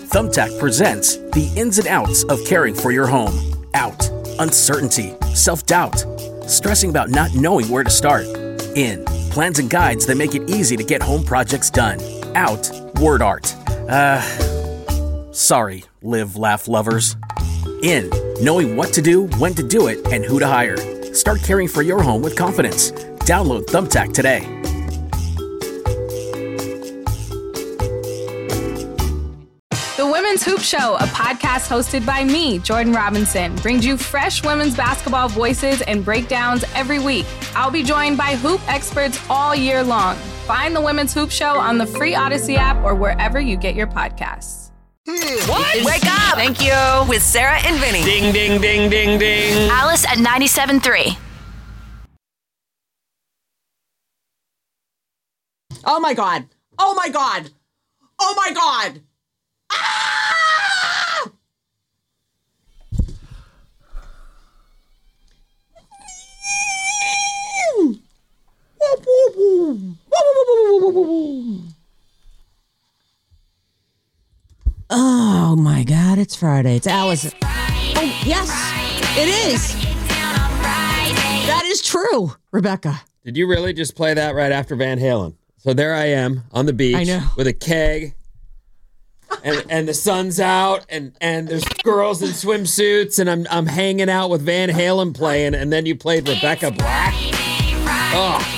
Thumbtack presents the ins and outs of caring for your home. Out, uncertainty, self-doubt, stressing about not knowing where to start. In, plans and guides that make it easy to get home projects done. Out, word art. Sorry, live, laugh lovers. In, knowing what to do, when to do it, and who to hire. Start caring for your home with confidence. Download Thumbtack today. The Women's Hoop Show, a podcast hosted by me, Jordan Robinson, brings you fresh women's basketball voices and breakdowns every week. I'll be joined by hoop experts all year long. Find the Women's Hoop Show on the free Odyssey app or wherever you get your podcasts. What? Wake up! Thank you. With Sarah and Vinny. Ding, ding, ding, ding, ding. Alice at 97.3. Oh my God. Oh my God. Oh my God. Ah! Oh my God, it's Friday. It's Alice. Oh, yes, it is. That is true, Rebecca. Did you really just play that right after Van Halen? So there I am on the beach. I know. With a keg. And the sun's out, and there's girls in swimsuits, and I'm hanging out with Van Halen playing, and then you played Rebecca Black. Oh.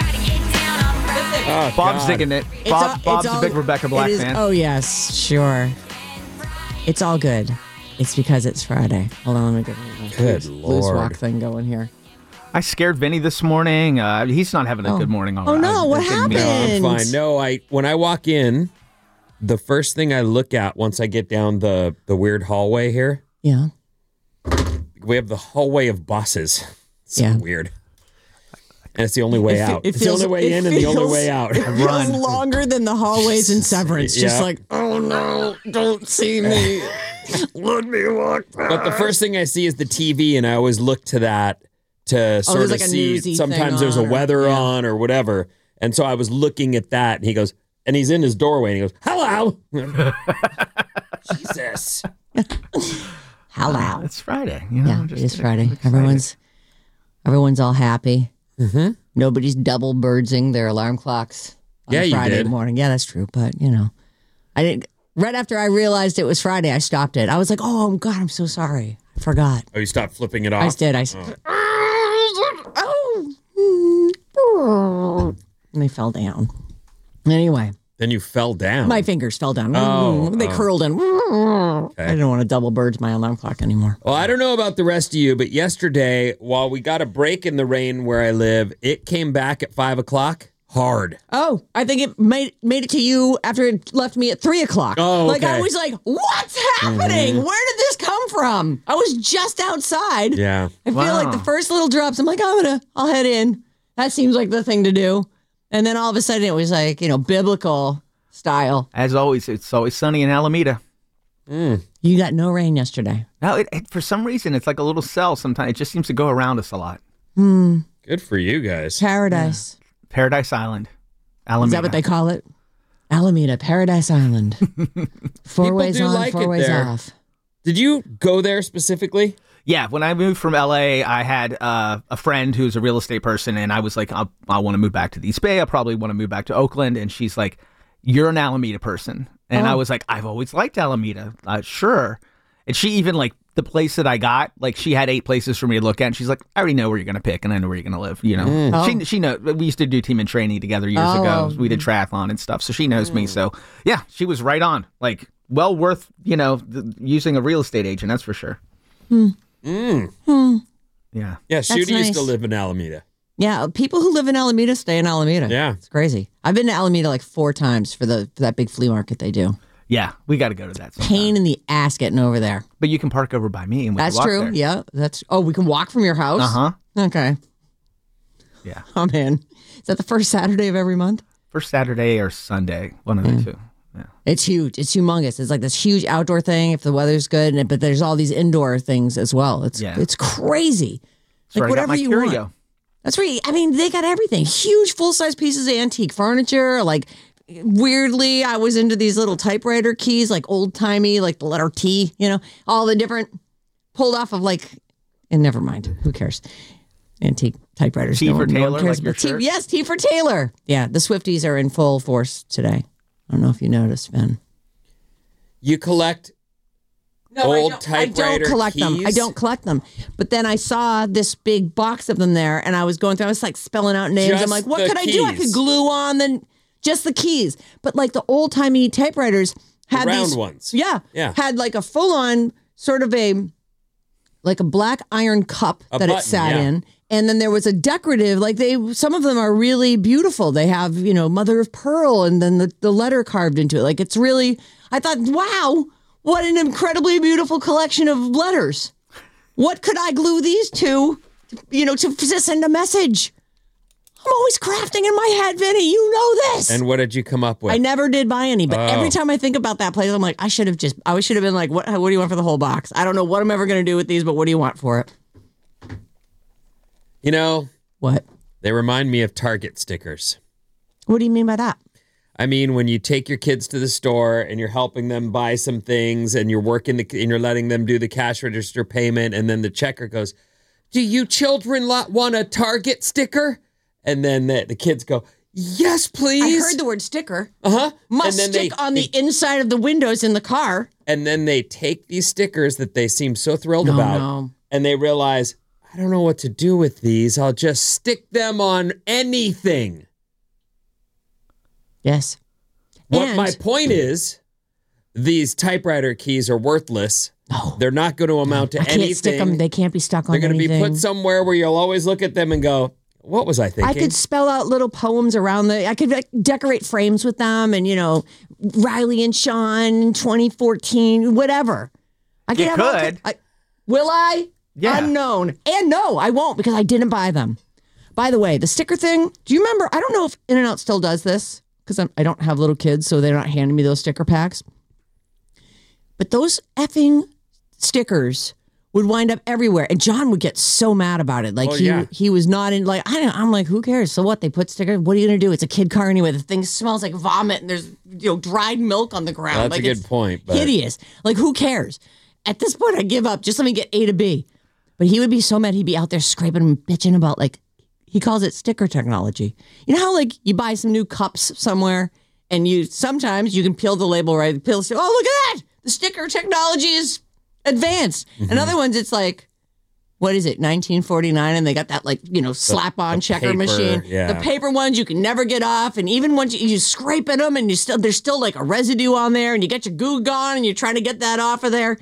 Oh, Bob's God. digging it. Bob's a big Rebecca Black fan. Oh, yes, sure. It's all good. It's because it's Friday. Hold on, let me get Good loose Lord. walk thing going here. I scared Vinny this morning. He's not having a good morning already. Oh, no, what happened? No, I'm fine. No, when I walk in, the first thing I look at once I get down the weird hallway here, Yeah. we have the hallway of buses. It's so Yeah. weird. And it's the only way out. It's the only way in and the only way out. It feels longer than the hallways in Severance. Just Yeah. like, oh no, don't see me. Let me walk back. But the first thing I see is the TV, and I always look to that to sort there's of like a see. newsy Sometimes thing there's a on, or- weather yeah. on or whatever. And so I was looking at that, and he goes, and he's in his doorway, and he goes, "Hello." Jesus. Hello. It's Friday. You know, Yeah, just it is Friday. excited. Everyone's all happy. Mm-hmm. Nobody's double birdsing their alarm clocks on Yeah, a you Friday did. morning. Yeah, that's true. But, you know, I didn't. Right after I realized it was Friday, I stopped it. I was like, oh, God, I'm so sorry. I forgot. Oh, you stopped flipping it off? I did. And they fell down. Anyway, Then you fell down. my fingers fell down. They curled in. I didn't want to double bird my alarm clock anymore. Well, I don't know about the rest of you, but yesterday, while we got a break in the rain where I live, it came back at 5 o'clock hard. Oh, I think it made it to you after it left me at 3 o'clock. Oh, Like, I okay. was like, what's happening? Where did this come from? I was just outside. Yeah. I feel like the first little drops, I'm like, I'll head in. That seems like the thing to do. And then all of a sudden it was like, biblical style. As always, it's always sunny in Alameda. You got no rain yesterday. Now, for some reason, it's like a little cell sometimes. It just seems to go around us a lot. Good for you guys. Paradise. Paradise Island. Alameda. Is that what they call it? Alameda, Paradise Island. Four People ways do on, like four it ways there. off. Did you go there specifically? Yeah, when I moved from LA, I had a friend who's a real estate person, and I was like, I want to move back to the East Bay. I probably want to move back to Oakland. And she's like, you're an Alameda person. And I was like, I've always liked Alameda. Sure. And she even, like, the place that I got, like, she had 8 places for me to look at. And she's like, I already know where you're going to pick, and I know where you're going to live, you know. She knows. We used to do team and training together years ago. We did triathlon and stuff, so she knows me. So, yeah, she was right on. Like, well worth, using a real estate agent, that's for sure. Yeah. Yeah, Shooty used to nice. live in Alameda. Yeah, people who live in Alameda stay in Alameda. Yeah. It's crazy. I've been to Alameda like 4 times for that big flea market they do. Yeah, we got to go to that sometime. Pain in the ass getting over there. But you can park over by me, and we That's can walk true. there. Yeah, we can walk from your house. Uh-huh. Okay. Yeah. I'm in. Is that the first Saturday of every month? First Saturday or Sunday, one of the two. Yeah. It's huge. It's humongous. It's like this huge outdoor thing if the weather's good, but there's all these indoor things as well. It's crazy. So Like I got whatever my you curio. want. That's right. I mean, they got everything. Huge full-size pieces of antique furniture, like weirdly, I was into these little typewriter keys, like old timey, like the letter T, all the different pulled off of and never mind. Who cares? Antique typewriters. T for Taylor, cares like your about T. shirt? Yes, T for Taylor. Yeah, the Swifties are in full force today. I don't know if you noticed, Ben. You collect old typewriter I don't collect them. keys? I don't collect them. But then I saw this big box of them there, and I was going through. I was spelling out names. Just I'm like, what the could I do? I could keys. glue on just the keys. But the old timey typewriters had round these ones. Yeah, had a full on sort of a black iron cup that button, it sat yeah. in. And then there was a decorative, some of them are really beautiful. They have, mother of pearl and then the letter carved into it. It's really, I thought, wow, what an incredibly beautiful collection of letters. What could I glue these to send a message? I'm always crafting in my head, Vinny. You know this. And what did you come up with? I never did buy any, but every time I think about that place, I'm like, I should have been like, what do you want for the whole box? I don't know what I'm ever going to do with these, but what do you want for it? What? They remind me of Target stickers. What do you mean by that? I mean, when you take your kids to the store and you're helping them buy some things and you're and you're letting them do the cash register payment, and then the checker goes, "Do you children want a Target sticker?" And then the kids go, "Yes, please." I heard the word sticker. Uh-huh. Must And then stick on the inside of the windows in the car. And then they take these stickers that they seem so thrilled about, and they realize, I don't know what to do with these. I'll just stick them on anything. Yes. My point is, these typewriter keys are worthless. No. They're not going to amount to anything. Can't stick them. They can't be stuck on They're going to anything. be put somewhere where you'll always look at them and go, what was I thinking? I could spell out little poems around I could decorate frames with them and, Riley and Sean, 2014, whatever. You could. Will I? Yeah. Unknown. And no, I won't because I didn't buy them. By the way, the sticker thing, do you remember? I don't know if In-N-Out still does this because I don't have little kids, so they're not handing me those sticker packs. But those effing stickers would wind up everywhere. And John would get so mad about it. He was not in, I'm like, who cares? So what? They put stickers. What are you going to do? It's a kid car anyway. The thing smells like vomit and there's, dried milk on the ground. Well, that's a good point. But hideous. Who cares? At this point, I give up. Just let me get A to B. But he would be so mad. He'd be out there scraping and bitching about he calls it sticker technology. You know how you buy some new cups somewhere and sometimes you can peel the label right. Oh, look at that. The sticker technology is advanced. Mm-hmm. And other ones, it's what is it, 1949? And they got that slap-on checker paper, machine. yeah. The paper ones you can never get off. And even once you scrape at them and there's still a residue on there and you get your goo gone and you're trying to get that off of there.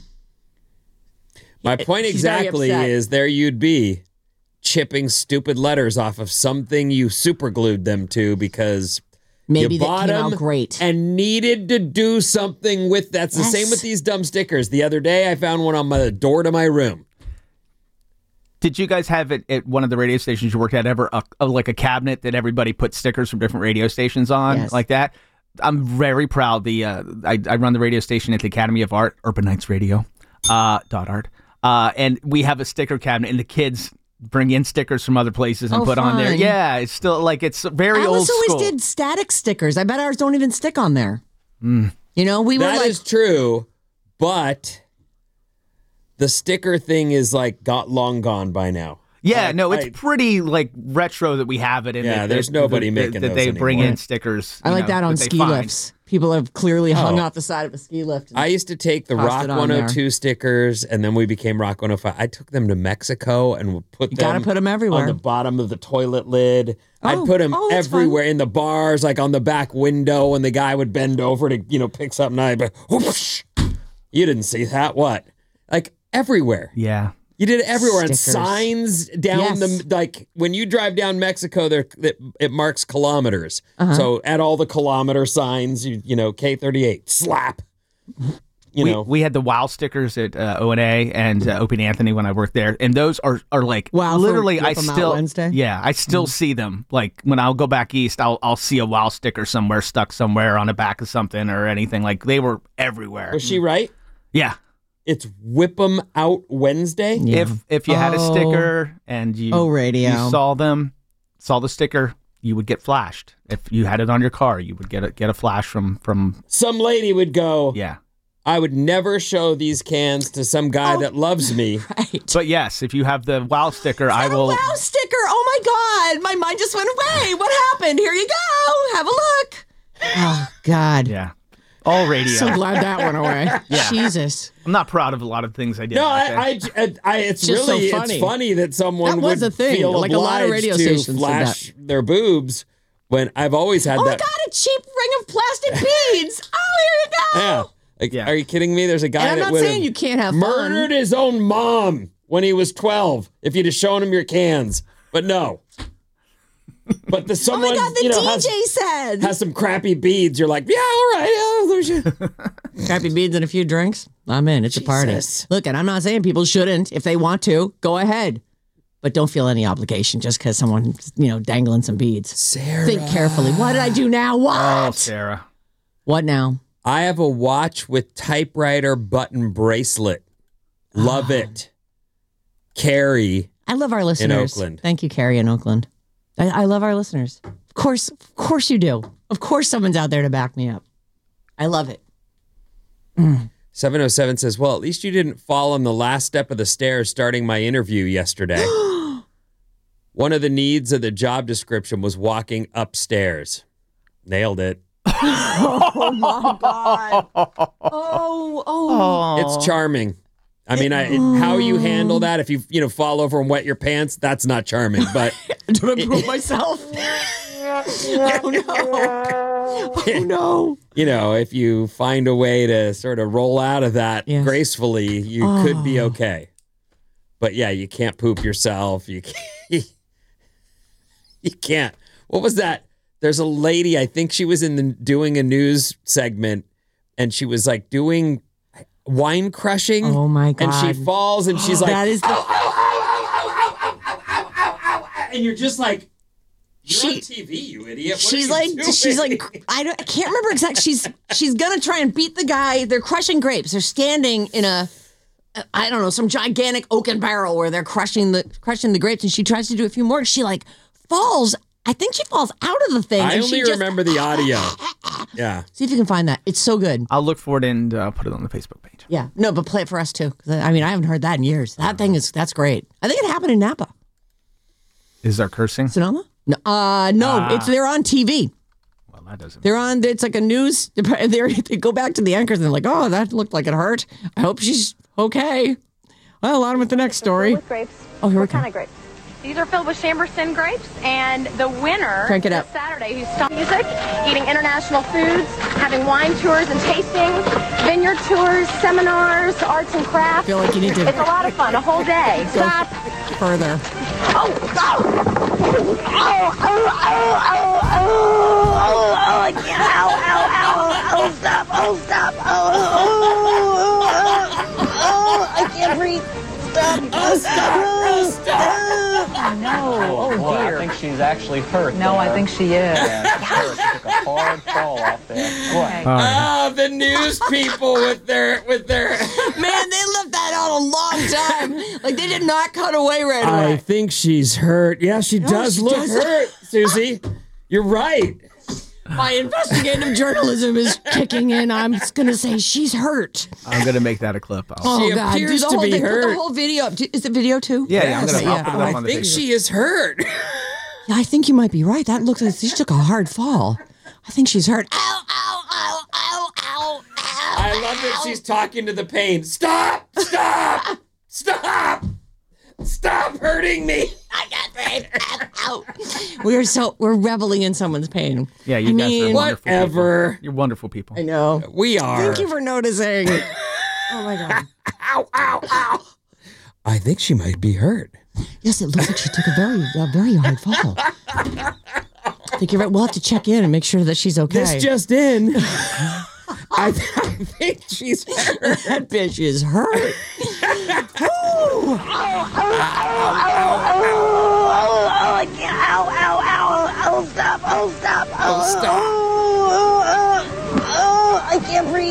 My point exactly is there you'd be chipping stupid letters off of something you super glued them to because maybe you that bought came out them great and needed to do something with. That's the Yes. same with these dumb stickers. The other day I found one on the door to my room. Did you guys have it at one of the radio stations you worked at ever a cabinet that everybody put stickers from different radio stations on like that? I'm very proud. I run the radio station at the Academy of Art, Urban Nights Radio, .art. And we have a sticker cabinet, and the kids bring in stickers from other places and put on there. fun. Yeah, it's still it's very old Alice school. always did static stickers. I bet ours don't even stick on there. We were That is true, but the sticker thing is long gone by now. Yeah, no, it's pretty retro that we have it in. Yeah, there's nobody making that those they bring anymore. in stickers. I like that on ski lifts. People have clearly hung off the side of a ski lift. I used to take the Tossed Rock it on 102 stickers, and then we became Rock 105. I took them to Mexico and put them. gotta put them everywhere. On the bottom of the toilet lid. I'd Oh, put them that's everywhere in the bars, on the back window, and the guy would bend over to pick something up. But whoosh, you didn't see that? What? Everywhere. Yeah. You did it everywhere on Stickers. signs down Yes. when you drive down Mexico, it marks kilometers. So at all the kilometer signs, K38 slap. We had the WOW stickers at O&A and Opie and Anthony when I worked there, and those are Wow, literally for I Whip 'em Out still Wednesday? I still see them. When I'll go back east, I'll see a WOW sticker somewhere stuck somewhere on the back of something or anything. They were everywhere. Was she right? Yeah. It's Whip 'em Out Wednesday. Yeah. If you had a sticker and you radio. you saw the sticker, you would get flashed. If you had it on your car, you would get a flash from. Some lady would go, Yeah. I would never show these cans to some guy that loves me. Right. But yes, if you have the WOW sticker, I will. Wow sticker. Oh my God. My mind just went away. What happened? Here you go. Have a look. Oh God. Yeah. All radio. So glad that went away. Yeah. Jesus. I'm not proud of a lot of things I did. No, back then. it's just really so funny. it's funny that someone That was would a thing. feel Like, a lot of obliged radio to stations did flash their boobs when I've always had Oh my that. God, a cheap ring of plastic beads. Oh, here you go. Yeah. Like, Yeah. Are you kidding me? There's a guy And I'm that not would saying have you can't have murdered fun. his own mom when he was 12 if you'd have shown him your cans. But no. But the Oh someone my God, the you know, DJ said. has some crappy beads. You're like, yeah, all right. Yeah, there's you. Crappy beads and a few drinks. I'm in. It's a party. Jesus. Look, and I'm not saying people shouldn't. If they want to, go ahead. But don't feel any obligation just because someone's, dangling some beads. Sarah. Think carefully. What did I do now? What? Oh, Sarah. What now? I have a watch with typewriter button bracelet. Love it. Carrie. I love our listeners. Oakland. Thank you, Carrie in Oakland. I love our listeners. Of course you do. Of course someone's out there to back me up. I love it. 707 says, well, at least you didn't fall on the last step of the stairs starting my interview yesterday. One of the needs of the job description was walking upstairs. Nailed it. Oh my God. Oh. It's charming. I mean, how you handle that, if you fall over and wet your pants, that's not charming. But Don't I prove myself? Oh no. Oh no. if you find a way to sort of roll out of that Yes. gracefully, you could be okay. But yeah, you can't poop yourself. You can't. You can't. What was that? There's a lady, I think she was doing a news segment, and she was like doing wine crushing. Oh my God. And she falls and she's like, That is the and you're just like, you're on She- TV, you idiot. What she's are you like doing? I can't remember exactly. She's gonna try and beat the guy. They're crushing grapes. They're standing in I don't know, some gigantic oaken barrel where they're crushing the grapes, and she tries to do a few more. She falls. I think she falls out of the thing. I and only she just, remember the audio. Yeah. See if you can find that. It's so good. I'll look for it and put it on the Facebook page. Yeah. No, but play it for us too. 'Cause I haven't heard that in years. That's great. I think it happened in Napa. Is there cursing? Sonoma? No. They're on TV. Well, that doesn't. They're on. It's like a news. They go back to the anchors and they're like, "Oh, that looked like it hurt. I hope she's okay." Well, on with the next story. With grapes. Oh, here we What go. kind of grapes? These are filled with Chamberson grapes, and the winner Crank it up. this Saturday who's stopped music, eating international foods, having wine tours and tasting, vineyard tours, seminars, arts and crafts. I feel like you need to It's a lot of fun, a whole day. go Stop. further. I can't. Ow, stop. I can't breathe. Oh, boy, I think she's actually hurt. No, I think she is. Yeah, she's hurt. She took a hard fall off there. Boy. Oh, the news people with their Man, they left that out a long time. Like they did not cut away right away. I think she's hurt. Yeah, she does she look does. hurt, Susie. You're right. My investigative journalism is kicking in. I'm just gonna say she's hurt. I'm gonna make that a clip. Oh She God! appears Do the to whole be thing. Put hurt. the whole video up. Is it video too? Yeah, I'm gonna Okay, I'll put it up I on the think Facebook. she is hurt. Yeah, I think you might be right. That looks like she took a hard fall. I think she's hurt. Ow! Ow! Ow! Ow! Ow! Ow! I love that she's talking to the pain. Stop! Stop! Stop! Stop hurting me! I got pain. Ow! Ow! We're reveling in someone's pain. Yeah, you guys are wonderful whatever. people. You're wonderful people. I know. We are. Thank you for noticing. Oh my God. Ow, ow, ow. I think she might be hurt. Yes, it looks like she took a very hard fall. I think you're right. We'll have to check in and make sure that she's okay. This just in. I think she's hurt. That bitch is hurt. I can't breathe.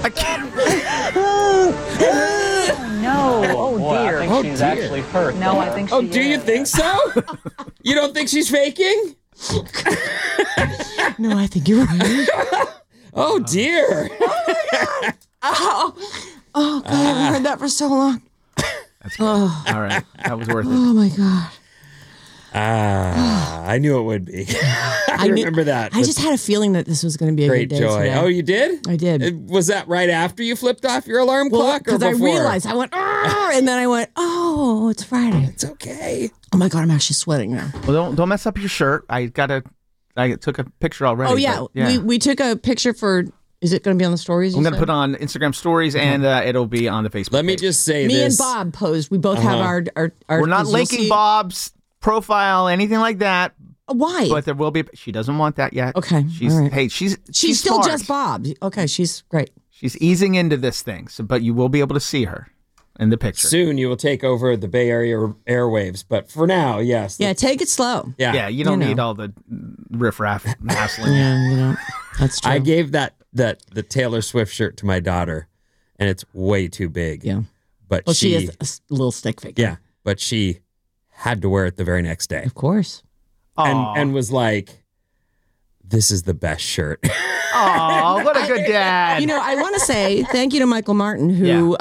Oh, dear. I think she's dear. actually hurt. No, I think she Oh, do you think so? You don't think she's faking? No, I think you're right. Oh, dear. Oh, God, I haven't heard that for so long. All right. That was worth it. Oh, my God. I knew it would be. I remember that. I just had a feeling that this was going to be a Great good day joy. today. Oh, you did? I did. Was that right after you flipped off your alarm clock or Because I before? realized, I went, and then I went, oh, it's Friday. It's okay. Oh, my God, I'm actually sweating now. Well, don't mess up your shirt. I took a picture already. Oh, yeah. but, We took a picture for, is it going to be on the stories? I'm going to put on Instagram stories and it'll be on the Facebook Let me page. just say Me this. and Bob posed. We both have our We're not 'cause you'll linking see- Bob's profile, anything like that. Why? But there will be. She doesn't want that yet. Okay, She's all right. hey. She's still smart. just Bob. Okay, she's great. She's easing into this thing. So, but you will be able to see her in the picture. Soon you will take over the Bay Area airwaves. But for now, yes. Yeah, take it slow. Yeah, you don't You know. need all the riffraff hassling. Yeah, that's true. I gave the Taylor Swift shirt to my daughter, and it's way too big. Yeah. But Well, she is a little stick figure. Yeah, but she had to wear it the very next day. Of course. And was like, this is the best shirt. Oh, what a good dad. You know, I want to say thank you to Michael Martin, who,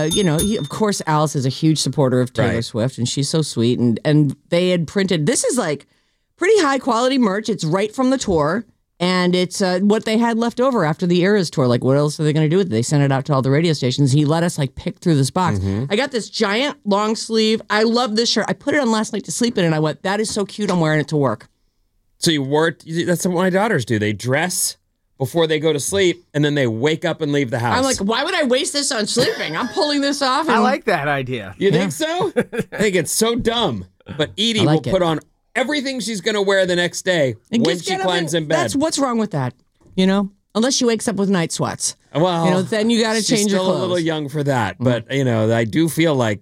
of course, Alice is a huge supporter of Taylor Right. Swift, and she's so sweet. And they had printed, this is like pretty high quality merch. It's right from the tour. And it's what they had left over after the Eras tour. Like, what else are they going to do with it? They sent it out to all the radio stations. He let us pick through this box. I got this giant long sleeve. I love this shirt. I put it on last night to sleep in, and I went, that is so cute. I'm wearing it to work. So you wore it. That's what my daughters do. They dress before they go to sleep, and then they wake up and leave the house. I'm like, why would I waste this on sleeping? I'm pulling this off. I like that idea. You think so? I think it's so dumb. But Edie will put on everything she's going to wear the next day And when just she get up climbs and- in bed. That's what's wrong with that, you know? Unless she wakes up with night sweats. Well, then you got to she's change your still clothes. a little young for that. But, I do feel like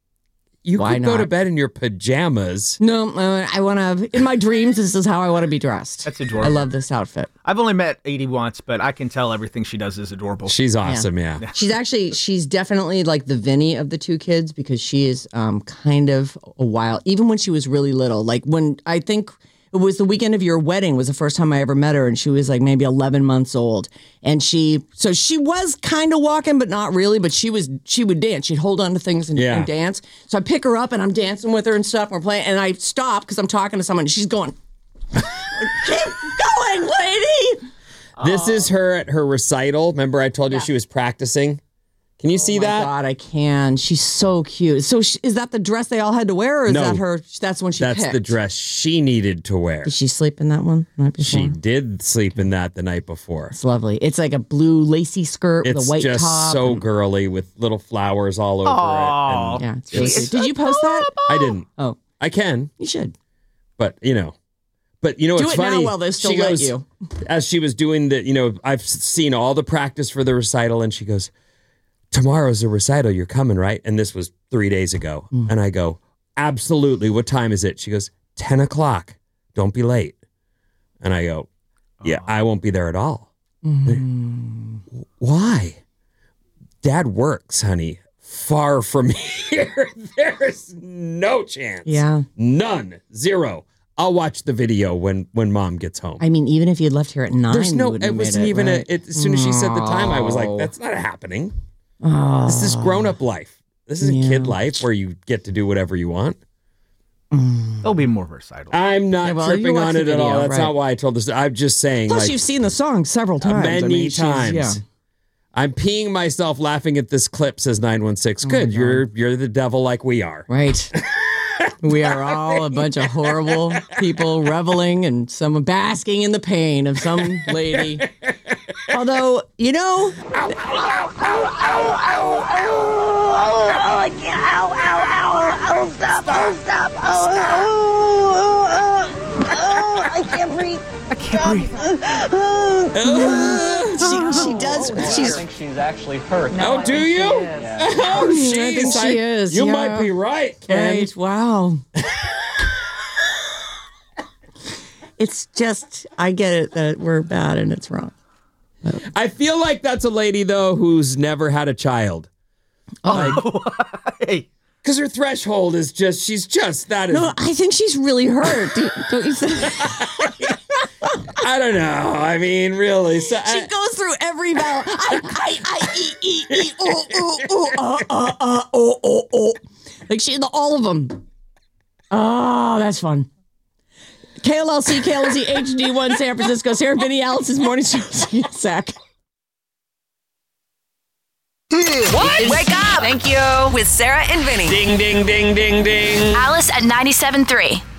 you Why could go to not? bed in your pajamas. No, I want to, in my dreams, this is how I want to be dressed. That's adorable. I love this outfit. I've only met Edie once, but I can tell everything she does is adorable. She's awesome, yeah. She's definitely like the Vinny of the two kids because she is kind of a wild, even when she was really little. Like when I think it was the weekend of your wedding was the first time I ever met her, and she was like maybe 11 months old. And she was kind of walking, but not really, but she would dance. She'd hold on to things and dance. So I pick her up and I'm dancing with her and stuff. And we're playing, and I stop because I'm talking to someone and she's going, keep going, lady. This is her at her recital. Remember I told you she was practicing? Can you see that? Oh, God, I can. She's so cute. So is that the dress they all had to wear, or is No. that her? That's when she That's picked? the dress she needed to wear. Did she sleep in that one the night before? She did sleep in that the night before. It's lovely. It's like a blue lacy skirt with It's a white just top. so girly with little flowers all over Aw. it. Yeah, it's really cute. Did you post that? I didn't. Oh, I can, you should. but But Do what's it funny? now while they still she let goes, you. As she was doing I've seen all the practice for the recital, and she goes, tomorrow's the recital. You're coming, right? And this was 3 days ago. And I go, absolutely. What time is it? She goes, 10 o'clock. Don't be late. And I go, yeah, I won't be there at all. Why? Dad works, honey. Far from here. There's no chance. Yeah. None. Zero. I'll watch the video when mom gets home. I mean, even if you'd left here at 9, There's no, you wouldn't it have wasn't made even right? as soon as she said the time, I was like, that's not happening. This is grown up life. This isn't kid life where you get to do whatever you want. There'll be more recital. I'm not Yeah, well, you tripping watched on the it at all. video, That's right. not why I told this. I'm just saying, Plus, like, you've seen the song several times. many I mean, times. yeah. I'm peeing myself laughing at this clip, says 916. Good. You're the devil like we are. Right. We are all a bunch of horrible people reveling and some basking in the pain of some lady. Although, I can't breathe. she does. I She's think she's actually hurt. Oh, do you? Yeah. Oh, I think jeez. she is. You yeah. might be right, Ken. Right. Wow. It's just, I get it that we're bad and it's wrong. I feel like that's a lady, though, who's never had a child. Hey, Because her threshold is just, No, I think she's really hurt. Don't you think? I don't know. I mean, really. So She goes through every vowel. Like all of them. Oh, that's fun. KLLC, HD1, San Francisco. Sarah, Vinny, Alice's morning show. Zach. What? Wake up! Thank you. With Sarah and Vinny. Ding, ding, ding, ding, ding. Alice at 97.3.